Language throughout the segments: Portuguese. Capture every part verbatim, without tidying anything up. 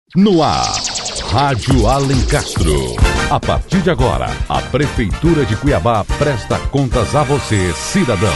No ar, Rádio Alencastro. A partir de agora, a Prefeitura de Cuiabá presta contas a você, cidadão.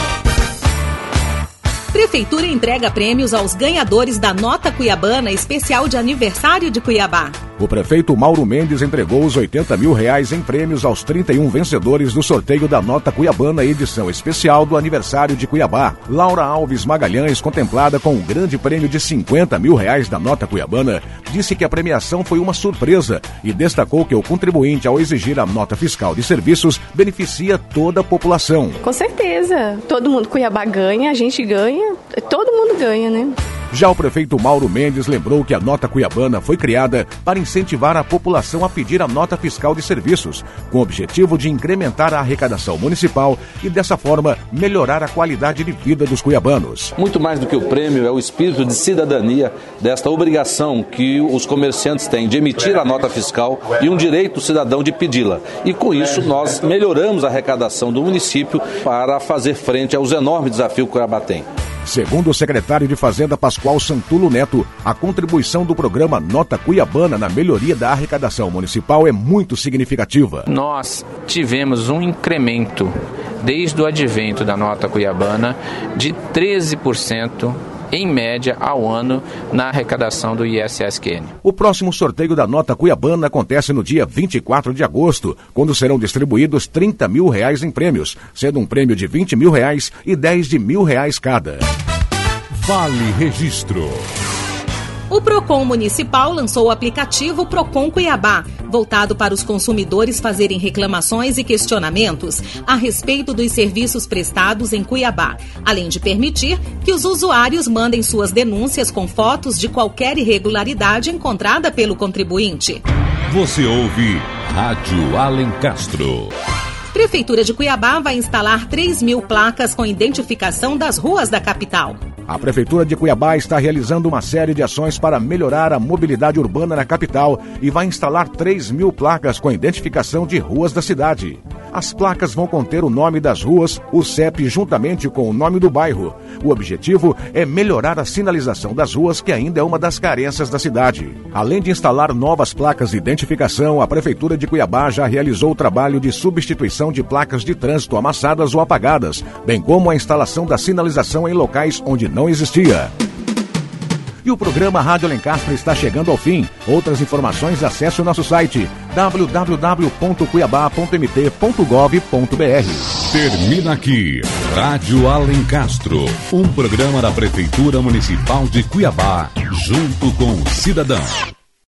Prefeitura entrega prêmios aos ganhadores da Nota Cuiabana Especial de Aniversário de Cuiabá. O prefeito Mauro Mendes entregou os oitenta mil reais em prêmios aos trinta e um vencedores do sorteio da Nota Cuiabana edição especial do aniversário de Cuiabá. Laura Alves Magalhães, contemplada com o grande prêmio de cinquenta mil reais da Nota Cuiabana, disse que a premiação foi uma surpresa e destacou que o contribuinte, ao exigir a nota fiscal de serviços, beneficia toda a população. Com certeza. Todo mundo, Cuiabá ganha, a gente ganha, todo mundo ganha, né? Já o prefeito Mauro Mendes lembrou que a Nota Cuiabana foi criada para incentivar a população a pedir a nota fiscal de serviços, com o objetivo de incrementar a arrecadação municipal e, dessa forma, melhorar a qualidade de vida dos cuiabanos. Muito mais do que o prêmio é o espírito de cidadania desta obrigação que os comerciantes têm de emitir a nota fiscal e um direito cidadão de pedi-la. E com isso nós melhoramos a arrecadação do município para fazer frente aos enormes desafios que o Cuiabá tem. Segundo o secretário de Fazenda Pascoal Santulo Neto, a contribuição do programa Nota Cuiabana na melhoria da arrecadação municipal é muito significativa. Nós tivemos um incremento, desde o advento da Nota Cuiabana, de treze por cento em média ao ano na arrecadação do I S S Q N. O próximo sorteio da Nota Cuiabana acontece no dia vinte e quatro de agosto, quando serão distribuídos trinta mil reais em prêmios, sendo um prêmio de vinte mil reais e dez de mil reais cada. Vale Registro. O Procon Municipal lançou o aplicativo Procon Cuiabá, voltado para os consumidores fazerem reclamações e questionamentos a respeito dos serviços prestados em Cuiabá, além de permitir que os usuários mandem suas denúncias com fotos de qualquer irregularidade encontrada pelo contribuinte. Você ouve Rádio Alencastro. Prefeitura de Cuiabá vai instalar três mil placas com identificação das ruas da capital. A Prefeitura de Cuiabá está realizando uma série de ações para melhorar a mobilidade urbana na capital e vai instalar três mil placas com identificação de ruas da cidade. As placas vão conter o nome das ruas, o C E P juntamente com o nome do bairro. O objetivo é melhorar a sinalização das ruas, que ainda é uma das carências da cidade. Além de instalar novas placas de identificação, a Prefeitura de Cuiabá já realizou o trabalho de substituição de placas de trânsito amassadas ou apagadas, bem como a instalação da sinalização em locais onde não existia. E o programa Rádio Alencastro está chegando ao fim. Outras informações, acesse o nosso site w w w ponto cuiabá ponto m t ponto gov ponto b r. Termina aqui Rádio Alencastro, um programa da Prefeitura Municipal de Cuiabá, junto com o cidadão.